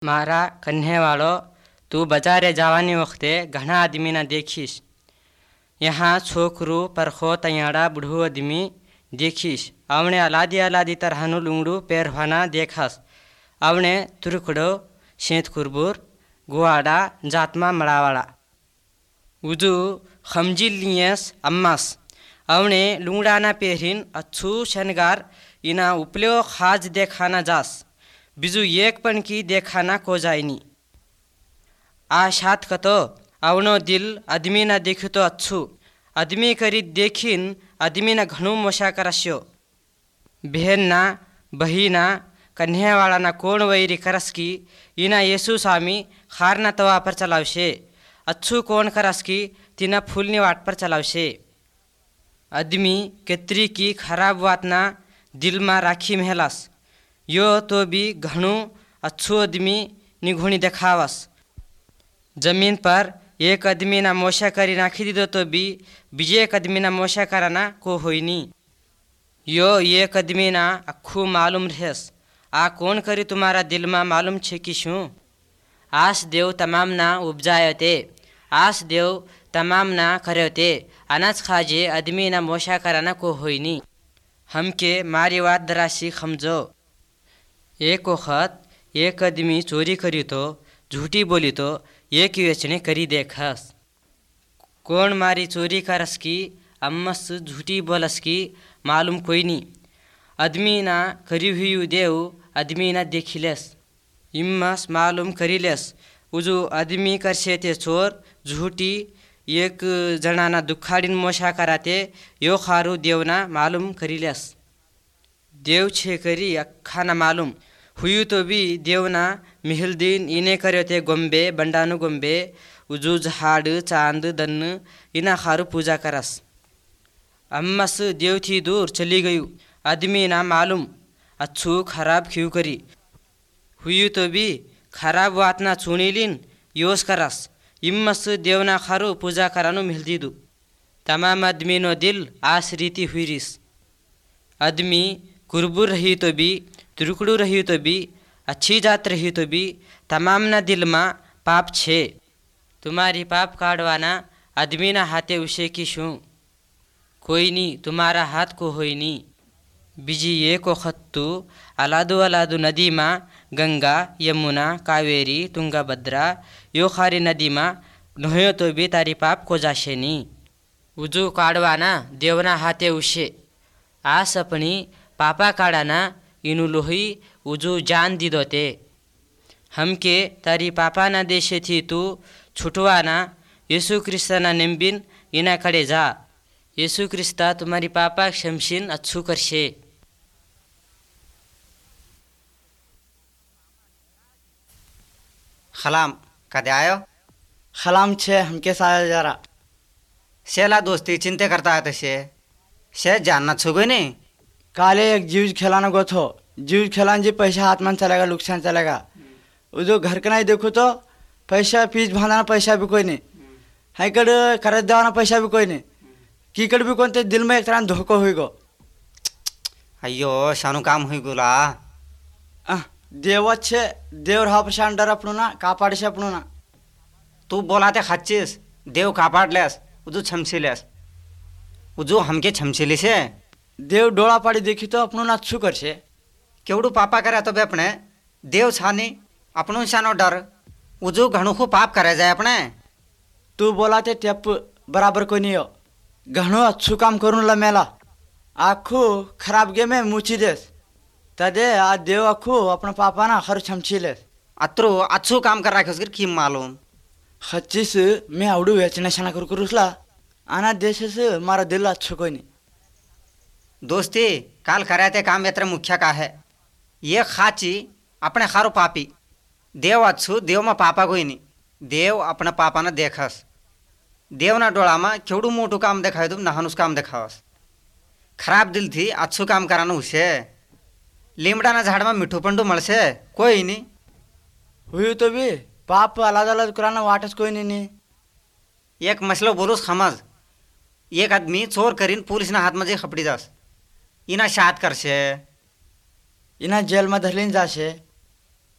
मारा कन्हेवाड़ो तू बजारे जावानी वखते घना आदमी ना देखीश। यहाँ छोकरू परखो तैयाड़ा बुढ़ू आदमी देखीश। आवने अलादी अलादी तरहानु लुंगड़ू पेरवाना देखास। आवने तुरुकड़ो शेत कुरबूर गुआड़ा जातमा मड़ावाड़ा उजू खमजिल लियस अम्मास। आवने लुंगड़ाना पेरिन अच्छू शनगार इना उपल्यो खाज देखाना जास। बिजू एक पण की देखाना को जायनी। आशात कतो आवनो दिल आदमी ना देखो तो अच्छू आदमी करी देखीन आदमी ना घणू मोशा करस्यो। बहन ना बहिना कन्हेवाड़ा ना कोण वैरी करस की इना येसु सामी खारना तवा पर चलावशे। अच्छू कोण करस की तिना फूलनी वाट पर चलावशे। आदमी केत्री की खराब बात ना दिल मा राखी मेहलास। यो तो भी घणू अच्छू आदमी निघुणी देखावस। जमीन पर एक आदमी ना मोशा करी नाखी दीदो तो भी बीजे एक आदमी ना मोशा कराना को होईनी। यो एक आदमी ना अखू मालूम रहेस। आ कौन करी तुम्हारा दिल में मालूम छे कि शू। आस देव तमाम ना उपजायते आस देव तमाम ना करते अनाज खाजे आदमी ना मोशा कराना को होईनी। हमके मारी बात दराशी खमजो। एक वखत एक आदमी चोरी करी तो झूठी बोली तो एक वेचने करी देखस। कौन मारी चोरी करस की अम्मस झूठी बोलस की मालूम कोई नहीं। आदमी ना करी हुई देव आदमी ना देखिलेस इम्मस मालूम करीलेस। उजू आदमी करसे ते चोर झूठी एक जणाना दुखाड़ीन मोशा कराते यो खारू देवना मालूम करीलेस। देव छे करी अक्खा ना मालूम हुई तो भी देवना मिहिल दिन इने करते गोंबे बंडानु गोंबे उजू झाड़ चांद दन्न इना खारू पूजा करस। अम्मस देव थी दूर चली गयू आदमी ना मालूम अच्छू खराब क्यों करी। हुई तो भी खराब बात ना चुनीलिन योस करस। इम्मस देवना खारू पूजा करानु मिल दीदू। तमाम आदमी नो दिल आस रीति हुई रिस। आदमी कुरबुर रही तो भी तुरुकड़ू रही तो भी अच्छी जात रही तो भी तमाम ना दिल मा पाप छे। तुम्हारी पाप काढ़वाना आदमी ना हाथे उसे की शू कोई नहीं तुम्हारा हाथ को होई नहीं। बीजी एक वखत तू अलादू अलादू नदी मा गंगा यमुना कावेरी तुंगाभद्रा यो खारी नदी मा नहोयो तो भी तारी पाप को जाशे नी। उजू काढ़वाना देवना हाथे उसे आस अपनी पापा काढ़ाना इनु लोही उजू जान दी दोते। हमके तारी पापा ना देशे थी तू छुटवाना यीशु क्रिस्ता ना निम्बिन इना खड़े जा। यीशु क्रिस्ता तुम्हारी पापा क्षमशीन अच्छू करशे। खलाम कदे आयो खलाम छे हमके साया जरा शेला दोस्ती चिंते करता है तसे शे जानना छुगो नहीं। काले एक जीव खिलाना गो थो जीव खिलान जी पैसा हाथ में चलेगा नुकसान चलेगा। उधर घर का नहीं देखो तो पैसा फीस भाना पैसा भी कोई नहीं हैकड़ कर देवाना पैसा भी कोई नहीं कीकड़ भी कौन ते दिल में एक तरह धोखो हुई गो। अयो शानु काम हुई गुला देव अच्छे देव रहा प्रशांत डर अपनू ना कापाड़ से अपनू ना तू बोलाते खच्चीस देव कापाड़ लेस उजू छमसीलेस उजू हमके छमसीली से देव डोला पाड़ी देखी तो अपनू ना अच्छू कर से केवड़ू पापा करे तो बे अपने देव छानी अपनू शानो डर उजू घणू को पाप करे जाए अपने। तू बोलाते टेप बराबर कोई नहीं हो घणो अच्छू काम करूँ ला मेला आखू खराब गे में मुची देस तदे आ देव आखू अपना पापा ना खर छमछी ले अत्रु अच्छू काम कर रखे उसके की मालूम खच्चीस मैं आवड़ू वेचना शाना कर उसला आना देश से मारा दिल अच्छो कोई नहीं। दोस्ती काल कराते काम यात्रा मुख्य का है ये खाची अपने खारो पापी देव अच्छू देव में पापा कोई नहीं। देव अपना पापा ना देखस देव ना डोला में केवड़ू मोटू काम दिखाए तुम नहानुस काम दिखावस। खराब दिल थी अच्छू काम कराना उसे लीमड़ा ना झाड़ में मिठू पंडू मलसे कोई नहीं हुई तो भी पाप अलग अलग कराना वाटस कोई नहीं। एक मसलो बोलूस खमज एक आदमी चोर करीन पुलिस ना हाथ में जे खपड़ी जास इना शाद करशे इना जेल में धरलीन जाशे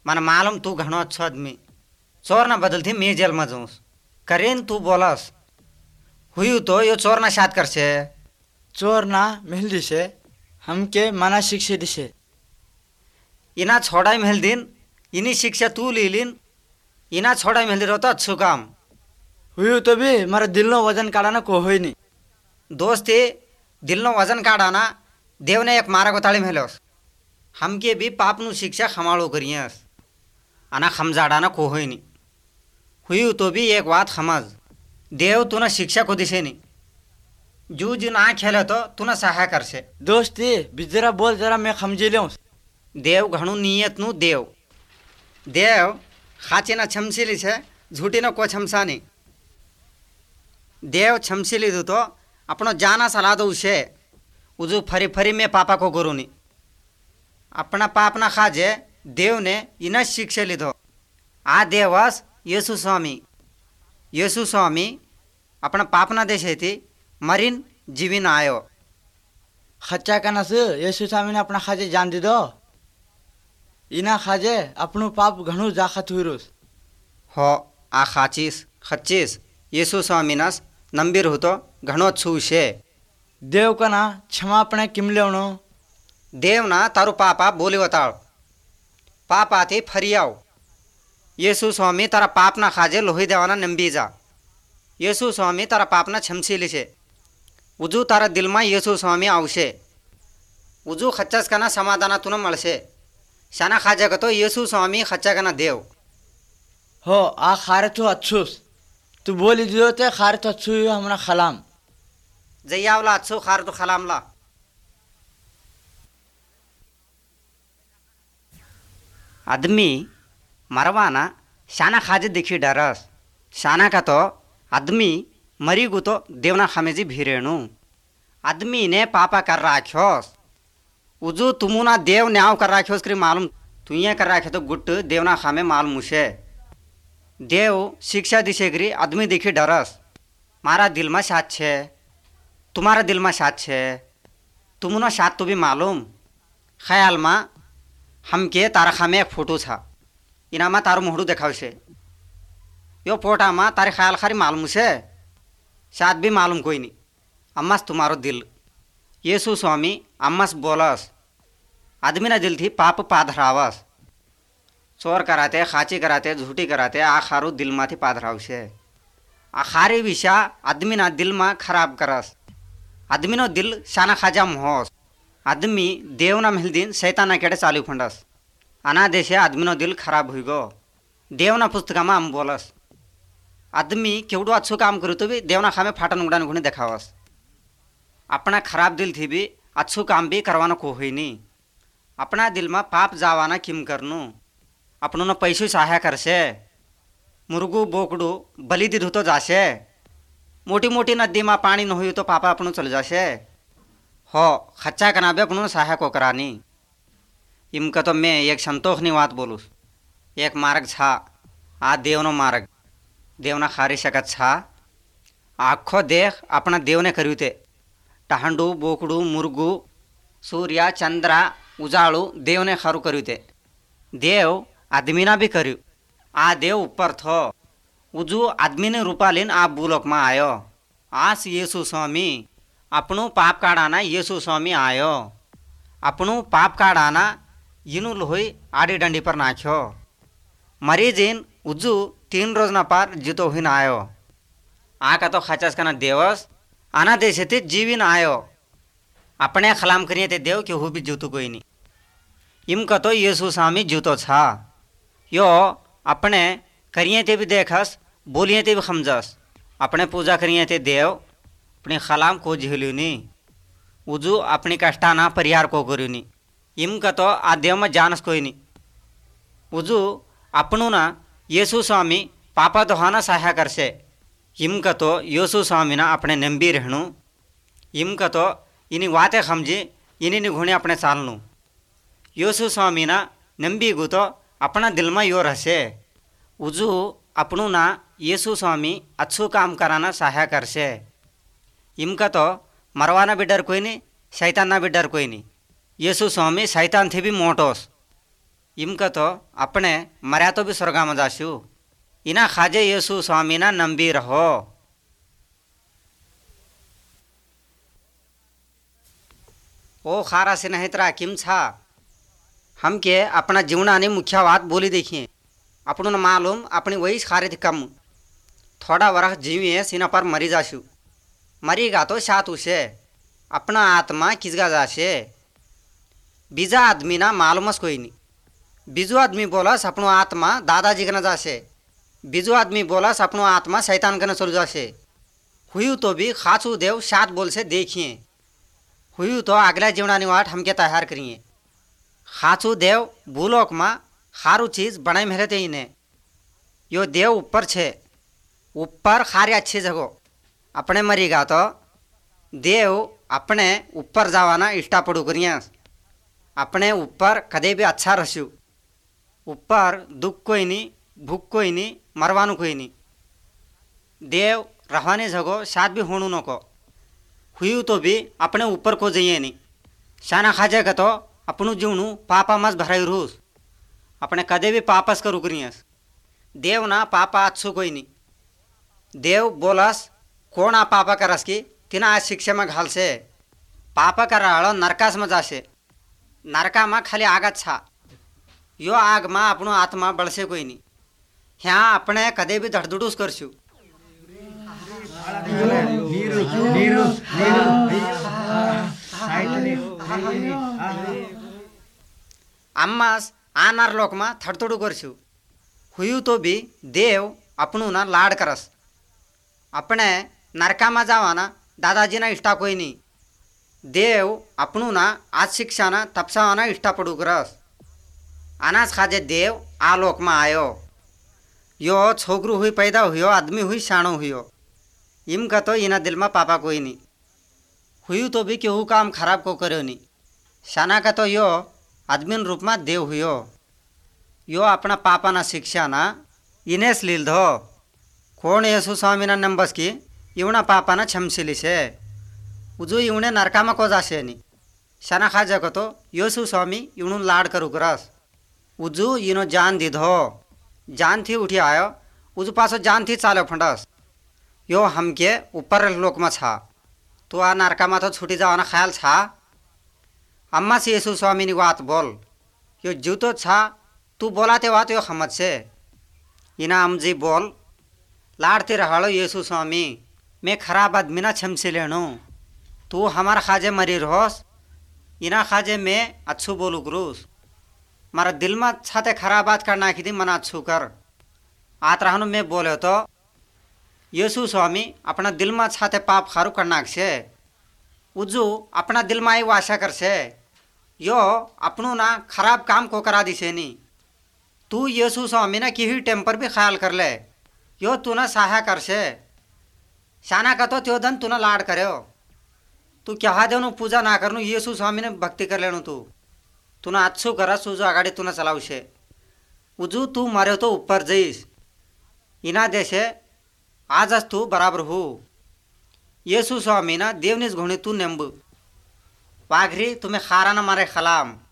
મને માલુમ તું ઘણો अच्छो आदमी ચોરના બદલથી મેં જેલમાં જઉં કરીને તું બોલસ हुई तो यो ચોરના સાથ કરશે चोर ना मिल दिसे हमके मना शिक्षा दिसे इना छोड़ाई महल दिन इनी शिक्षा तू ली लिन इना छोड़ाई महल दिन तो अच्छो काम हुई तो भी मारा दिल नो वजन काढाना को होई नहीं दोस्ती दिलनो वजन काढाना देवने एक मारा गोताळी मेलोस हमके भी पापनु शिक्षा खमाळो करियस अना खमजाडाना को होई नहीं हुई तो भी एक बात समझ देव तुना शिक्षा को दिसे नहीं जू जी ना खेले तो तुना सहाय करसे दोस्ती बिजरा बोल जरा मैं समझी ले देव घणू नियत नु देव देव खाचीना छमसीली छे झूठी न को छमसानी देव छमसीली दू तो अपनो जाना सलाह दो उसे उजू फरी फरी में पापा को गुरुनी अपना पाप ना खाजे देव ने इना शिक्षा लीधो आ देवस येसु स्वामी अपना पाप ना देशे थी मरीन जीविन आयो खच्चा कना से यीशु स्वामी ने अपना खाजे जान दी दो इना खाजे अपनो पाप घणो जाखत हुरुस हो आ खाचीस खच्चीस येसु स्वामीनास नंबीर होतो घणो छूशे देव कना क्षमा अपने किमलेवणो देव ना तारू पापा बोली वताळ पापा थी फरियाव येसु स्वामी तारा पाप ना खाजे लोही देवाना नंबी जा येसु स्वामी तारा पाप ना छमसीली छे उजू तारा दिल में येसु स्वामी आवशे उजू खच्चास कना समाधाना तुन मळशे शाना खाजा का तो येसु स्वामी खच्चा कना देव हो आ खारे तो अच्छुस तू बोली दियो ते खारे तो अच्छु हमना खलाम जयावला अच्छो खार तो खलामला आदमी मरवाना शाना खाजे देखी डरस शाना का तो आदमी मरी गु तो देवना खामेजी भीरेणु आदमी ने पापा कर राख्योस उजू तुमुना देव न्याव कर राख्योस करी मालूम तुये कर राखे तो गुट देवना खामे मालूम उसे देव शिक्षा दिशे करी आदमी देखी डरस मारा दिल में साथ छे तुम्हारा दिल में साथ छे तुमुना साथ तो भी मालूम ख्याल में हमके तारा खामे एक फोटो था इनामा तारो मोहड़ू देखावशे यो फोटा में तारे ख्याल खारी मालूम से शायद भी मालूम कोई नहीं अम्मास तुम्हारो दिल येसु स्वामी अम्मास बोलस आदमी ना दिल थी पाप पाधरावस चोर कराते खाची कराते झूठी कराते आ खारू दिल माथी पाधरावशे आ खारी विषा आदमी ना दिल में खराब करस आदमी नो दिल शाना खाजा मोहस आदमी देव ना महल दिन शैताना केड़े चालू फंडस अना देशे आदमी नो दिल खराब हुई गो देव ना पुस्तका में हम बोलस आदमी केवड़ो अच्छो काम करू तो भी देवना खामे फाटन उड़ान गुणे देखावस अपना खराब दिल थी भी अच्छो काम भी करवाना को हुई नहीं अपना दिल में पाप जावाना किम करनू अपनों न पैसो सहाय करसे मुर्गू बोकड़ू बलि दी तो जासे मोटी मोटी नदी में पानी न हुई तो पापा अपनों चल जासे हो खच्चा कनाबे अपनों सहाय को करानी इमका तो मैं एक संतोषनी बात बोलूँ एक मार्ग छा आ देवनो मार्ग देवना खारी शकत छा आखो देख अपना देवने कर्यु ते टहांडू बोकड़ू मुर्गू सूर्य चंद्र उजाळू देवने खारू कर्यु ते देव आदमीना भी कर्यु आ देव ऊपर थो उजू आदमीने रूपालीन आ भूलोक में आयो आस येसु स्वामी अपनू पाप काढाना येसु स्वामी आयो अपनू पाप काढाना इनू लोही आड़ी डंडी पर नाख्यो मरी जीन उजू 3 रोज ना पार जीतो हुई ना आयो आका तो खचास कना देवस आना देशे ते जीविन आयो अपने खलाम करिए ते देव के हु भी जीवतो कोई नहीं इमका तो येसु स्वामी जीवतो छा यो अपने करिए ते भी देखस बोलिए ते भी समझस अपने पूजा करिए ते देव अपने खलाम को झेल्यूनी उजू अपनी कष्टाना परिहार को करूनी इमका तो आ देव में जानस कोई नहीं उजू अपनू ना येसु स्वामी पापा दोहाना सहाय करसे इमका तो येसु स्वामी ना अपने नंबी रहणु इमका तो इनी वाते समझी इनी घुणे अपने चालनू येसु स्वामी ना नंबी गु तो अपना दिल में यो रहसे उजू अपनू ना येसु स्वामी अच्छू काम कराना सहाय करसे इमका तो मरवाना भी डर कोई नहीं शैतान ना भी डर कोई नहीं येसु स्वामी शैतान थे भी मोटोस इमकतो अपने मर्या तो भी स्वर्गामध्ये जाशू इना खाजे येसू स्वामीना नंबी रहो. ओ खारा से नहित्रा किम छा हम के अपना जीवनाने मुख्य बात बोली देखिए. अपन मालूम अपनी वही खारे थी कम थोड़ा वरख जीविए सीना पर मरी जाशू. मरीगा तो साथ उसे अपना आत्मा किसगा जाशे. बीजा आदमी ना मालूमस कोई नहीं. बीजो आदमी बोलस अपनो आत्मा दादाजी के न जाशे. बीजो आदमी बोलस अपनो आत्मा शैतान के न चल जाशे. हुई तो भी खाचू देव सात बोल से देखिए. हुई तो अगला जीवनानी वाट हमके तैयार करिए. खाचू देव भूलोक माँ खारू चीज बनाई मेहनत इन्हें. यो देव ऊपर छे ऊपर खारे अच्छी जगह अपने मरीगा तो देव अपने ऊपर जावाना इष्टा पड़ू करिए. अपने ऊपर कदे भी अच्छा रस्यू. ऊपर दुख कोई नहीं भूख कोई नहीं मरवानु कोई नहीं. देव रहवाने जगह साथ भी होणु नको. हुई तो भी अपने ऊपर को जाइए नहीं. शाना खाजे का तो अपनू जीवनू पापा मस भराई रूस अपने कदे भी पापस करू करियस. देव ना पापा अच्छू कोई नहीं. देव बोलस कोण आ पापा करस की तिना आज शिक्षा में घाल से. पापा कर रहा नरकास में जासे. नरका में खाली आगत छा. यो आग में अपनो आत्मा बढ़से कोई नहीं. ह्या अपने कदे भी धड़धुडूस करशू. अम्मास आनार लोक में थड़थड़ू करशू. हुई तो भी देव अपनू ना लाड करस. अपने नरका में जावाना दादाजी ना इष्टा कोई नहीं. देव अपनू ना आज शिक्षा ना तपसावाना इष्टा पड़ू करस. अनाज खाजे देव आ लोक में आयो. यो छोकरू हुई पैदा हुई आदमी हुई शाणो हुई. इम का तो इना दिल में पापा कोई नहीं. हुई तो भी केहू काम खराब को करो नहीं. शाना का तो यो आदमी रूप में देव हुई. यो अपना पापा ना शिक्षा ना इनेस लील धो. कोण येसु स्वामी ना नंबस की इवना पापा ना छमसिली से उजू इवने नरका में को जाशे नहीं. शाना खाजा को तो येसु स्वामी इवनु लाड करू करस. उजू इनो जान दी धो. जान थी उठी आयो उजू पासो जान थी चालो फंडस. यो हमके ऊपर लोक में छा. तो आ नरका में तो छुटी जावाना ख्याल छा. अम्मा से येसु स्वामी नी बात बोल. यो जूतो छा तू बोलाते बात यो खमत से. इना अमजी बोल लाड़ते रहाड़ो येसु स्वामी मैं खराब आदमी ना छमसे लेनो. तू हमारा खाजे मरी रहोस. इना खाजे मैं अच्छू बोलू करूस. मारा दिल में छाते खराब बात करना की थी मना अच्छू कर. आत रहनु मैं बोले तो येसु स्वामी अपना दिल में छाते पाप खारू करना से उजू अपना दिल में आई वाशा कर से. यो अपनू ना खराब काम को करा दी से नहीं. तू येसु स्वामी ना की ही टेम्पर भी ख्याल कर ले. यो तू ना सहाय कर से. शाना का तो त्यो धन तू ना लाड करे. तू क्या देनु पूजा ना करनु येसु स्वामी ने भक्ति कर लेनु. तू ना अच्छू करस उजू आगाड़ी तू ना चलाऊ से. उजू तू मरे तो ऊपर जईस. इना देशे आजच तू बराबर हो. येसु स्वामी ना देवनीच घोणी तू नेंब वाघरी तुम्हें खारा ना मारे खलाम.